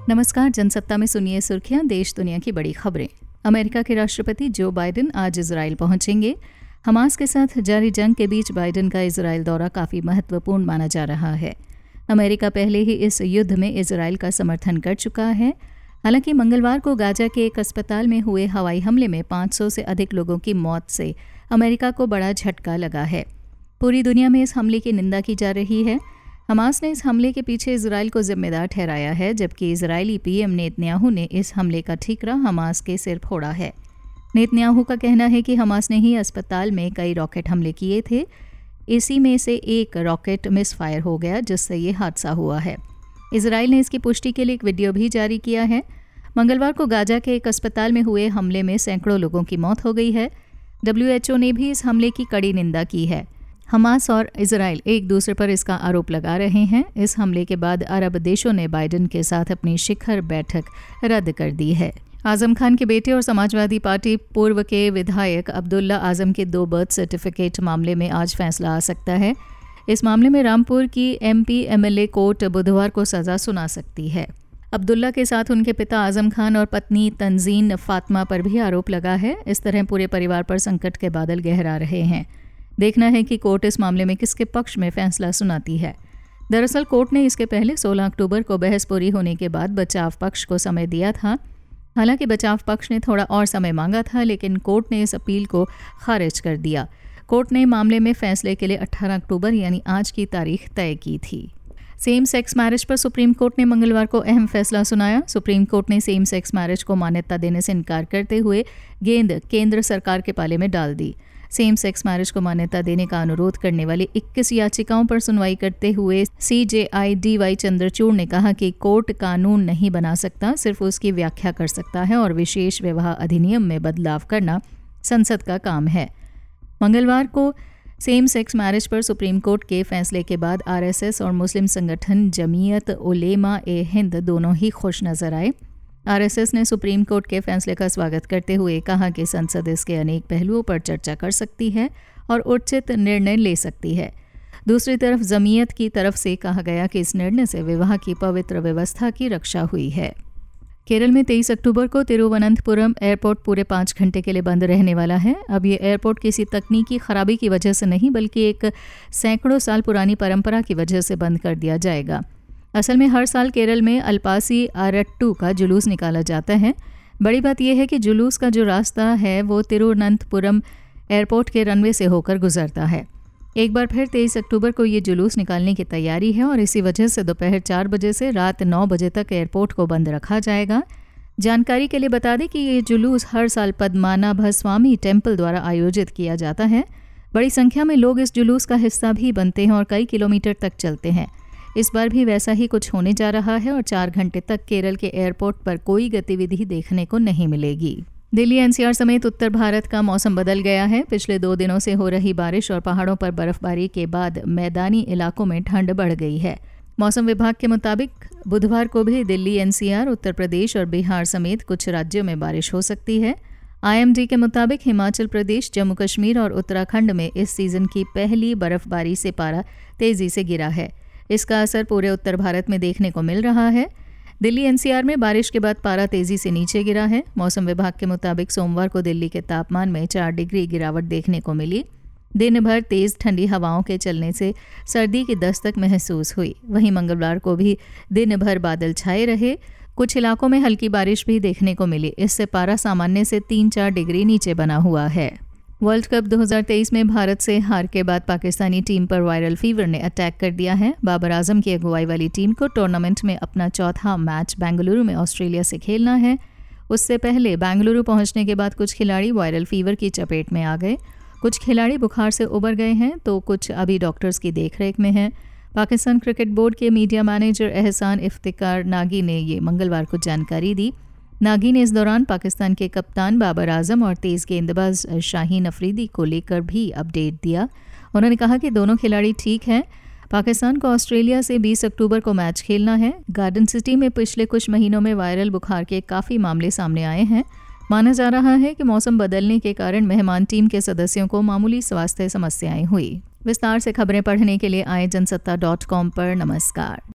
नमस्कार। जनसत्ता में सुनिए सुर्खियां, देश दुनिया की बड़ी खबरें। अमेरिका के राष्ट्रपति जो बाइडेन आज इजराइल पहुंचेंगे। हमास के साथ जारी जंग के बीच बाइडेन का इजराइल दौरा काफ़ी महत्वपूर्ण माना जा रहा है। अमेरिका पहले ही इस युद्ध में इजराइल का समर्थन कर चुका है। हालांकि मंगलवार को गाजा के एक अस्पताल में हुए हवाई हमले में 500 से अधिक लोगों की मौत से अमेरिका को बड़ा झटका लगा है। पूरी दुनिया में इस हमले की निंदा की जा रही है। हमास ने इस हमले के पीछे इजराइल को जिम्मेदार ठहराया है, जबकि इजरायली पीएम नेतन्याहू ने इस हमले का ठीकरा हमास के सिर फोड़ा है। नेतन्याहू का कहना है कि हमास ने ही अस्पताल में कई रॉकेट हमले किए थे। इसी में से एक रॉकेट मिसफायर हो गया, जिससे ये हादसा हुआ है। इजराइल ने इसकी पुष्टि के लिए एक वीडियो भी जारी किया है। मंगलवार को गाजा के एक अस्पताल में हुए हमले में सैकड़ों लोगों की मौत हो गई है। WHO ने भी इस हमले की कड़ी निंदा की है। हमास और इजराइल एक दूसरे पर इसका आरोप लगा रहे हैं। इस हमले के बाद अरब देशों ने बाइडेन के साथ अपनी शिखर बैठक रद्द कर दी है। आजम खान के बेटे और समाजवादी पार्टी पूर्व के विधायक अब्दुल्ला आजम के 2 बर्थ सर्टिफिकेट मामले में आज फैसला आ सकता है। इस मामले में रामपुर की MP MLA कोर्ट बुधवार को सजा सुना सकती है। अब्दुल्ला के साथ उनके पिता आजम खान और पत्नी तंजीन फातिमा पर भी आरोप लगा है। इस तरह पूरे परिवार पर संकट के बादल गहरा रहे हैं। देखना है कि कोर्ट इस मामले में किसके पक्ष में फैसला सुनाती है। दरअसल कोर्ट ने इसके पहले 16 अक्टूबर को बहस पूरी होने के बाद बचाव पक्ष को समय दिया था। हालांकि बचाव पक्ष ने थोड़ा और समय मांगा था, लेकिन कोर्ट ने इस अपील को खारिज कर दिया। कोर्ट ने मामले में फैसले के लिए 18 अक्टूबर यानी आज की तारीख तय की थी। सेम सेक्स मैरिज पर सुप्रीम कोर्ट ने मंगलवार को अहम फैसला सुनाया। सुप्रीम कोर्ट ने सेम सेक्स मैरिज को मान्यता देने से इनकार करते हुए गेंद केंद्र सरकार के पाले में डाल दी। सेम सेक्स मैरिज को मान्यता देने का अनुरोध करने वाली 21 याचिकाओं पर सुनवाई करते हुए CJI DY चंद्रचूड़ ने कहा कि कोर्ट कानून नहीं बना सकता, सिर्फ उसकी व्याख्या कर सकता है और विशेष विवाह अधिनियम में बदलाव करना संसद का काम है। मंगलवार को सेम सेक्स मैरिज पर सुप्रीम कोर्ट के फैसले के बाद RSS और मुस्लिम संगठन जमीयत उलेमा-ए-हिंद दोनों ही खुश नजर आए। RSS ने सुप्रीम कोर्ट के फैसले का स्वागत करते हुए कहा कि संसद इसके अनेक पहलुओं पर चर्चा कर सकती है और उचित निर्णय ले सकती है। दूसरी तरफ जमीयत की तरफ से कहा गया कि इस निर्णय से विवाह की पवित्र व्यवस्था की रक्षा हुई है। केरल में 23 अक्टूबर को तिरुवनंतपुरम एयरपोर्ट पूरे 5 घंटे के लिए बंद रहने वाला है। अब ये एयरपोर्ट किसी तकनीकी खराबी की वजह से नहीं, बल्कि एक सैकड़ों साल पुरानी परंपरा की वजह से बंद कर दिया जाएगा। असल में हर साल केरल में अल्पासी आरट्टू का जुलूस निकाला जाता है। बड़ी बात यह है कि जुलूस का जो रास्ता है वो तिरुवनंतपुरम एयरपोर्ट के रनवे से होकर गुजरता है। एक बार फिर 23 अक्टूबर को ये जुलूस निकालने की तैयारी है और इसी वजह से दोपहर 4 बजे से रात 9 बजे तक एयरपोर्ट को बंद रखा जाएगा। जानकारी के लिए बता दें कि ये जुलूस हर साल पद्मनाभस्वामी टेम्पल द्वारा आयोजित किया जाता है। बड़ी संख्या में लोग इस जुलूस का हिस्सा भी बनते हैं और कई किलोमीटर तक चलते हैं। इस बार भी वैसा ही कुछ होने जा रहा है और 4 घंटे तक केरल के एयरपोर्ट पर कोई गतिविधि देखने को नहीं मिलेगी। दिल्ली NCR समेत उत्तर भारत का मौसम बदल गया है। पिछले 2 दिनों से हो रही बारिश और पहाड़ों पर बर्फबारी के बाद मैदानी इलाकों में ठंड बढ़ गई है। मौसम विभाग के मुताबिक बुधवार को भी दिल्ली NCR, उत्तर प्रदेश और बिहार समेत कुछ राज्यों में बारिश हो सकती है। IMD के मुताबिक हिमाचल प्रदेश, जम्मू कश्मीर और उत्तराखंड में इस सीजन की पहली बर्फबारी से पारा तेजी से गिरा है। इसका असर पूरे उत्तर भारत में देखने को मिल रहा है। दिल्ली NCR में बारिश के बाद पारा तेजी से नीचे गिरा है। मौसम विभाग के मुताबिक सोमवार को दिल्ली के तापमान में 4 डिग्री गिरावट देखने को मिली। दिन भर तेज ठंडी हवाओं के चलने से सर्दी की दस्तक महसूस हुई। वहीं मंगलवार को भी दिन भर बादल छाए रहे। कुछ इलाकों में हल्की बारिश भी देखने को मिली। इससे पारा सामान्य से 3-4 डिग्री नीचे बना हुआ है। वर्ल्ड कप 2023 में भारत से हार के बाद पाकिस्तानी टीम पर वायरल फीवर ने अटैक कर दिया है। बाबर आजम की अगुवाई वाली टीम को टूर्नामेंट में अपना चौथा मैच बेंगलुरु में ऑस्ट्रेलिया से खेलना है। उससे पहले बेंगलुरु पहुंचने के बाद कुछ खिलाड़ी वायरल फीवर की चपेट में आ गए। कुछ खिलाड़ी बुखार से उबर गए हैं तो कुछ अभी डॉक्टर्स की देखरेख में हैं। पाकिस्तान क्रिकेट बोर्ड के मीडिया मैनेजर एहसान इफ्तिकार नागी ने ये मंगलवार को जानकारी दी। नागी ने इस दौरान पाकिस्तान के कप्तान बाबर आजम और तेज गेंदबाज शाहीन अफरीदी को लेकर भी अपडेट दिया। उन्होंने कहा कि दोनों खिलाड़ी ठीक हैं। पाकिस्तान को ऑस्ट्रेलिया से 20 अक्टूबर को मैच खेलना है। गार्डन सिटी में पिछले कुछ महीनों में वायरल बुखार के काफ़ी मामले सामने आए हैं। माना जा रहा है कि मौसम बदलने के कारण मेहमान टीम के सदस्यों को मामूली स्वास्थ्य समस्याएं हुई। विस्तार से खबरें पढ़ने के लिए आए जनसत्ता.com पर। नमस्कार।